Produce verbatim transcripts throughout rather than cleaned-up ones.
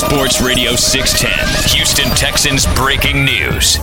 Sports Radio six ten, Houston Texans breaking news.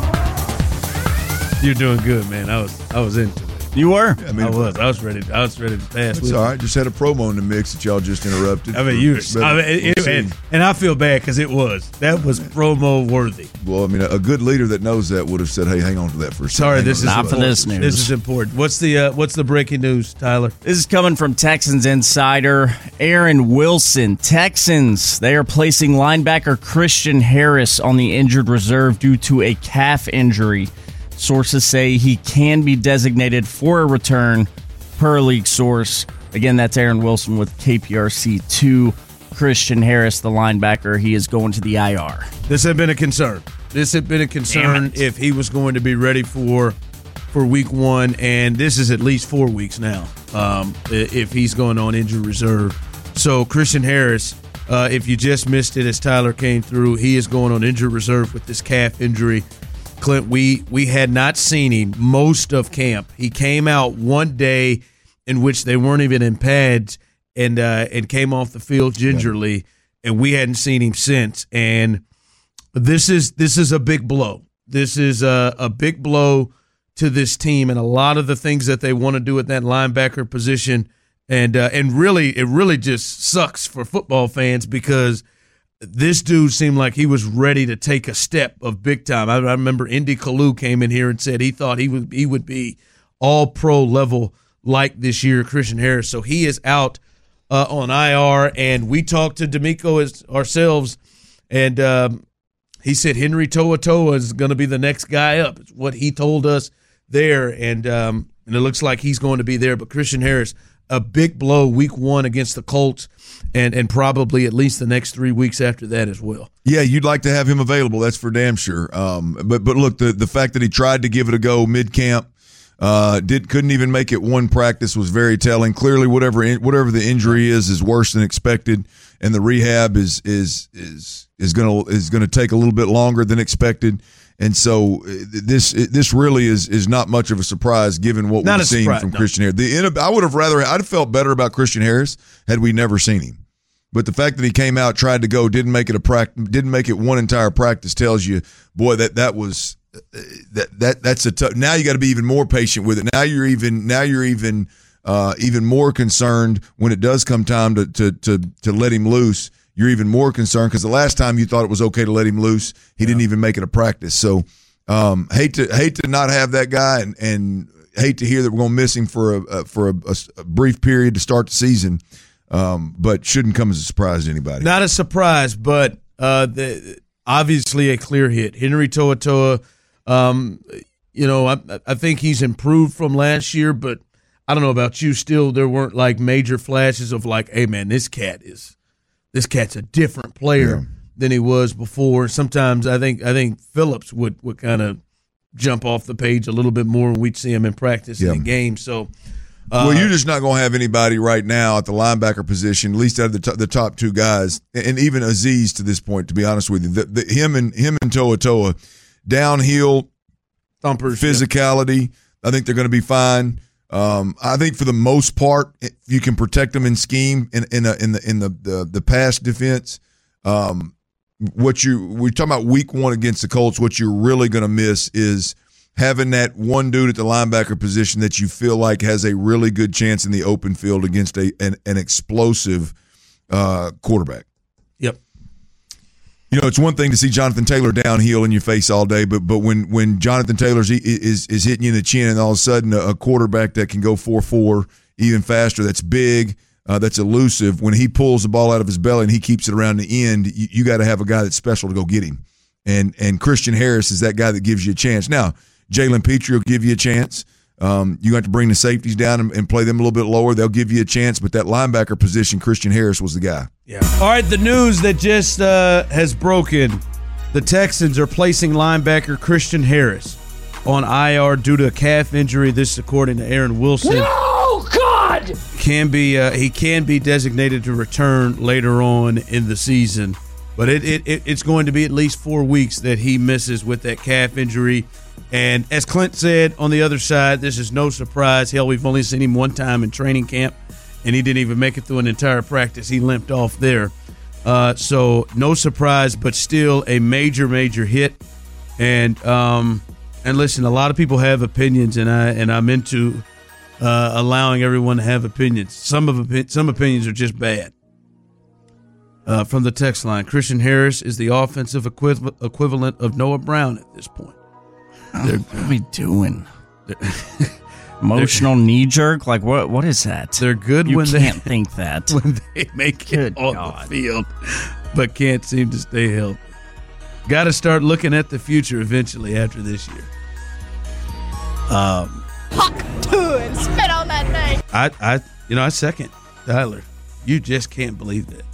You're doing good, man. I was I was into it. You were? I, mean, I was. I was ready. I was ready to pass. It's all right. Just had a promo in the mix that y'all just interrupted. I mean, you. I mean, it, it, and, and I feel bad because it was that was promo worthy. Well, I mean, a good leader that knows that would have said, "Hey, hang on to that for a second." Sorry, this is not for this news. This is important. What's the uh, What's the breaking news, Tyler? This is coming from Texans insider Aaron Wilson. Texans, they are placing linebacker Christian Harris on the injured reserve due to a calf injury. Sources say he can be designated for a return, per league source. Again, that's Aaron Wilson with K P R C two. Christian Harris, the linebacker, he is going to the I R. This had been a concern. This had been a concern if he was going to be ready for for week one, and this is at least four weeks now um, if he's going on injured reserve. So Christian Harris, uh, if you just missed it as Tyler came through, he is going on injured reserve with this calf injury. Clint, we, we had not seen him most of camp. He came out one day in which they weren't even in pads and uh, and came off the field gingerly, yeah. and we hadn't seen him since. And this is this is a big blow. This is a, a big blow to this team and a lot of the things that they want to do at that linebacker position. And uh, and really, it really just sucks for football fans because this dude seemed like he was ready to take a step of big time. I, I remember Indy Kalu came in here and said he thought he would he would be all pro level like this year, Christian Harris. So he is out uh, on I R, and we talked to D'Amico as, ourselves, and um, he said Henry To'oTo'o is going to be the next guy up. It's what he told us there, and um, and it looks like he's going to be there. But Christian Harris, a big blow week one against the Colts, and and probably at least the next three weeks after that as well. Yeah, you'd like to have him available. That's for damn sure. Um, but but look, the the fact that he tried to give it a go mid camp, uh, did couldn't even make it one practice was very telling. Clearly, whatever in, whatever the injury is is worse than expected, and the rehab is is is is gonna is gonna take a little bit longer than expected. And so this this really is is not much of a surprise given what not we've seen surprise, from no. Christian Harris. The I would have rather I'd have felt better about Christian Harris had we never seen him. But the fact that he came out, tried to go, didn't make it a practice, didn't make it one entire practice tells you, boy, that that was that that that's a tough. Now you got to be even more patient with it. Now you're even now you're even uh, even more concerned when it does come time to to to to let him loose. You're even more concerned because the last time you thought it was okay to let him loose, he yeah. didn't even make it a practice. So um, hate to hate to not have that guy, and, and hate to hear that we're going to miss him for a, a for a, a brief period to start the season. Um, but shouldn't come as a surprise to anybody. Not a surprise, but uh, the, obviously a clear hit. Henry To'oTo'o, um, you know, I, I think he's improved from last year, but I don't know about you. Still, there weren't like major flashes of like, hey man, this cat is. This cat's a different player yeah. than he was before. Sometimes I think I think Phillips would, would kind of jump off the page a little bit more when we'd see him in practice yeah. in the game. So, uh, well, you're just not going to have anybody right now at the linebacker position, at least out of the, t- the top two guys, and even Azeez to this point. To be honest with you, the, the, him and him and To'oTo'o, downhill thumpers, physicality. Yeah. I think they're going to be fine. Um, I think for the most part, you can protect them in scheme in in, a, in the in the, the the pass defense. Um, what you we're talking about week one against the Colts. What you're really going to miss is having that one dude at the linebacker position that you feel like has a really good chance in the open field against a an, an explosive uh, quarterback. Yep. You know, it's one thing to see Jonathan Taylor downhill in your face all day, but but when when Jonathan Taylor is is, is hitting you in the chin, and all of a sudden a, a quarterback that can go four four even faster, that's big, uh, that's elusive, when he pulls the ball out of his belly and he keeps it around the end, you, you got to have a guy that's special to go get him. And and Christian Harris is that guy that gives you a chance. Now, Jalen Petrie will give you a chance. Um, you got to bring the safeties down and, and play them a little bit lower. They'll give you a chance, but that linebacker position, Christian Harris was the guy. Yeah. All right, the news that just uh, has broken. The Texans are placing linebacker Christian Harris on I R due to a calf injury. This, according to Aaron Wilson. No, God! Can be uh, he can be designated to return later on in the season, but it, it, it it's going to be at least four weeks that he misses with that calf injury. And as Clint said on the other side, this is no surprise. Hell, we've only seen him one time in training camp, and he didn't even make it through an entire practice. He limped off there. Uh, so no surprise, but still a major, major hit. And um, and listen, a lot of people have opinions, and I and I'm into uh, allowing everyone to have opinions. Some of some opinions are just bad. Uh, from the text line, Christian Harris is the offensive equiv- equivalent of Noah Brown at this point. Oh, what are we doing? Emotional knee jerk? Like what? What is that? They're good you when can't they can't think that when they make Good it on God. the field, but can't seem to stay healthy. Got to start looking at the future eventually after this year. Um, Hawk two and spit on that thing. I, I, you know, I second Tyler. You just can't believe that.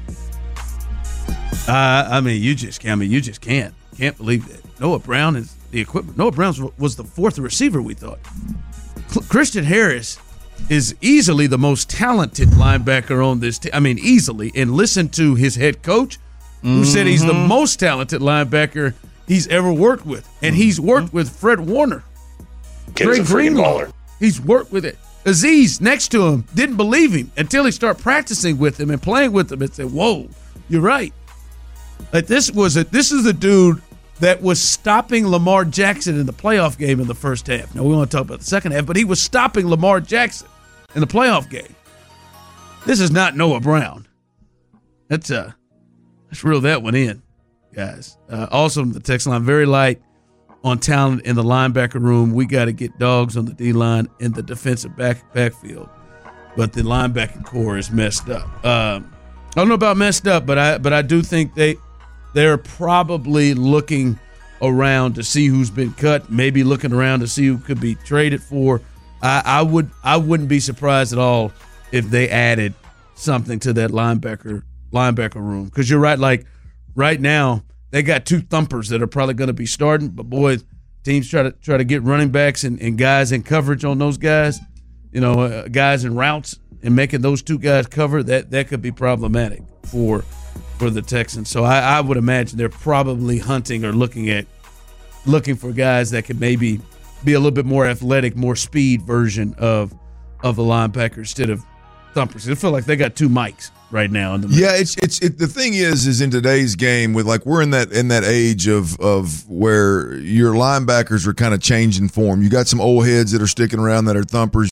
Uh, I mean, you just can't. I mean, you just can't. Can't believe that. Noah Brown is the equipment. Noah Brown was the fourth receiver, we thought. Christian Harris is easily the most talented linebacker on this team. I mean, easily. And listen to his head coach, who mm-hmm. said he's the most talented linebacker he's ever worked with. And he's worked mm-hmm. with Fred Warner. Greg Greenlaw. He's worked with it. Aziz next to him didn't believe him until he started practicing with him and playing with him and said, whoa, you're right. Like this was a this is a dude that was stopping Lamar Jackson in the playoff game in the first half. Now, we want to talk about the second half, but he was stopping Lamar Jackson in the playoff game. This is not Noah Brown. Let's, uh, let's reel that one in, guys. Uh, also, the text line, very light on talent in the linebacker room. We got to get dogs on the D-line in the defensive back backfield. But the linebacking core is messed up. Um, I don't know about messed up, but I but I do think they – they're probably looking around to see who's been cut, maybe looking around to see who could be traded for. I, I would I wouldn't be surprised at all if they added something to that linebacker linebacker room. Because you're right, like right now they got two thumpers that are probably going to be starting, but boy, teams try to try to get running backs and, and guys in coverage on those guys, you know, uh, guys in routes and making those two guys cover. That that could be problematic for. for the Texans. So I, I would imagine they're probably hunting or looking at looking for guys that could maybe be a little bit more athletic, more speed version of of the linebacker instead of thumpers. I feel like they got two mics right now in the yeah, it's it's it, the thing is is in today's game with like we're in that in that age of of where your linebackers are kind of changing form. You got some old heads that are sticking around that are thumpers.